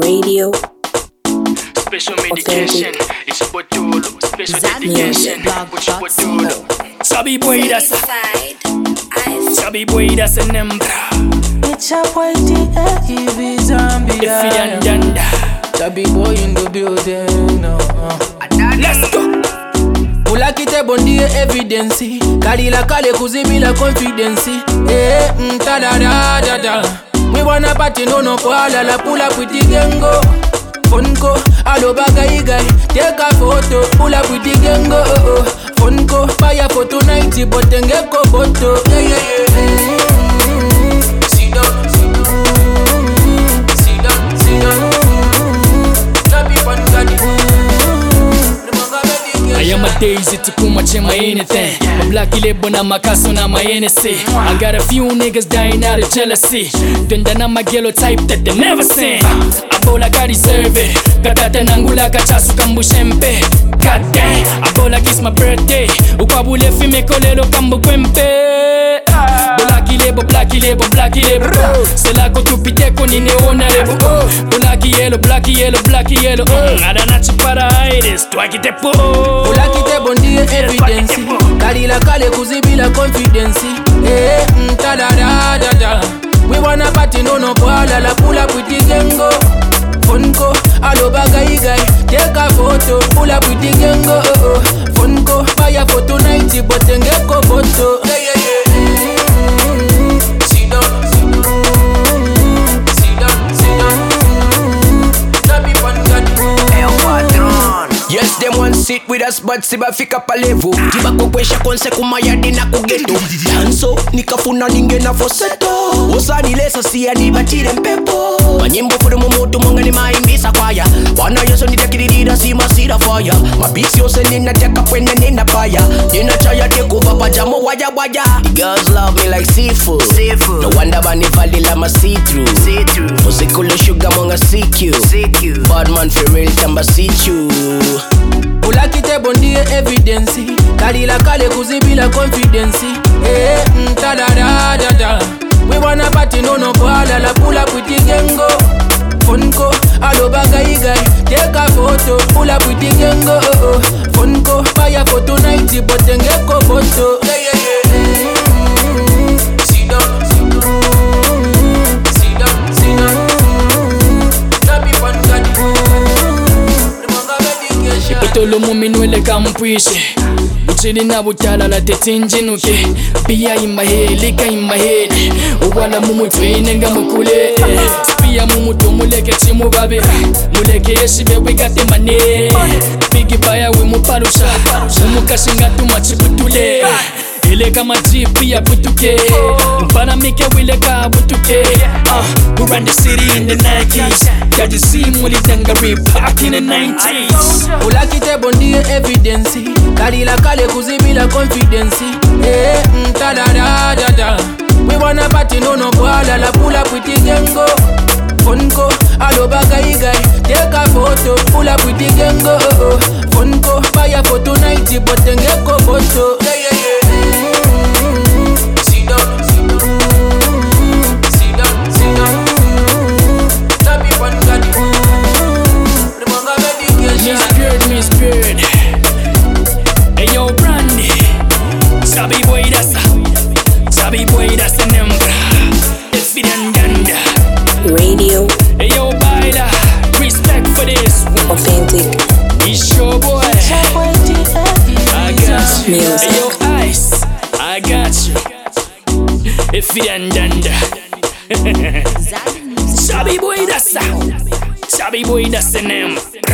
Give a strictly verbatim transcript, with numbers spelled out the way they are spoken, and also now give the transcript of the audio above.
Radio. Special medication, it's a botolo. Special dedication, it's a botolo. Chubby boy, that's a Chubby boy, that's a nembra. It's a boy, T A E V zombie. If you yanda, Chubby boy in the building. No. Let's go. Ulakite bondi evidence. Kalila kale kuzibila confidence. Eh, mtada da da da. We wanna party no no koala la pull up with the gengo. Funko, alo bagay guy. Take a photo, pull up with the gengo. Oh, oh. Funko, buy a photo ninety, but then get go photo. Yeah yeah yeah. Sit down, sit down, sit down, sit down. Chubby fun daddy. I am a daisy to put much in my anything. My blacky label na makaso na my N S A. I got a few niggas dying out of jealousy. Dunda na magelo type that they never seen. Abola ka deserve it. Katata nangula kachasu kambushempe. God damn, Abola it's my birthday. Ukwabule fime kolelo kambu kwempe. Blacky label, blacky label, blacky label. C'est là que tu pites con ineona label. Blacky yellow, blacky yellow, blacky yellow. Adanachi para iris, tu aquí te po. Ulakite bondi evidence. Kalila kale kuzibila confidence. Eh, mtada da da da. We wanna party no no koala la pull up with the gengo. Funko, alo bagay guy. Take a photo, pull up with the gengo. Oh, oh. Funko, buy a photo ninety, but then get go photo. Yeah yeah yeah. Sit down, sit down, sit down, sit down. Chubby fun daddy. Yes, them want sit with us, but siba fika pa level. Tiba kukwesha konse kumayadi na kugeto. Danso, nikafuna ninge na foseto. Osa nilesa siya ni batire mpepo. Manyimbo fudu mumoto mwanga ni maimbisa kwaya. Wana yoso nitakididida si masira fire. Mabisi yose nina teka kwene nina paya. Nina chaya tekuva pajamo waya waya. The girls love me like seafood, seafood. No wonder bani valley la ma see through, see through. Musikule sugar mwanga C Q, C Q. Bad man for real tamba see you. Ulakite bondi evidence. Kalila kale kuzibila confidence. Eh, mtada da da da. We wanna party no no koala la pull up with the gengo. Funko, alo bagay guy. Take a photo, pull up with the gengo. Oh, oh. Funko, buy a photo ninety, but then get go photo. Yeah yeah yeah. Sit down, sit down, sit down, sit down. Chubby fun daddy. Itolo muminwele kampwishe. Uchili na butala la tetinjinuke. Pia in my head, lika in my head. Uwala mumutwene nga mukule. Pia mumutu muleke chimu babi. Muleke yeshibe wigate mane. Bigi baya we muparusha. Umukashinga tumachibutule. Ile kama jeep ya butuke. Mpana mike wile ka butuke. Uh, we run the city in the nineties. Got you see muli dangari back in the nineties. Ulakite bondi evidence. Kalila kale kuzibila confidence. Eh, mtada da da da. We wanna party no no koala la pull up with the gengo. Funko, alo bagay guy. Take a photo, pull up with the gengo. Oh, oh. Funko, buy a photo ninety, but then get go photo. Yeah yeah yeah. Sit down, sit down, sit down, sit down. Chubby fun daddy. Remember medication. Miss Bird, Miss Bird. Hey yo, Brandy. Chubby boy, that's a Chubby boy, that's a number. If it and danda. Radio. Hey yo, Baila. Respect for this one. Authentic. It's your boy. I got you. Music. Hey yo, Ice. I got you. If it and danda. Chubby boy, that's a Chubby boy, that's the name.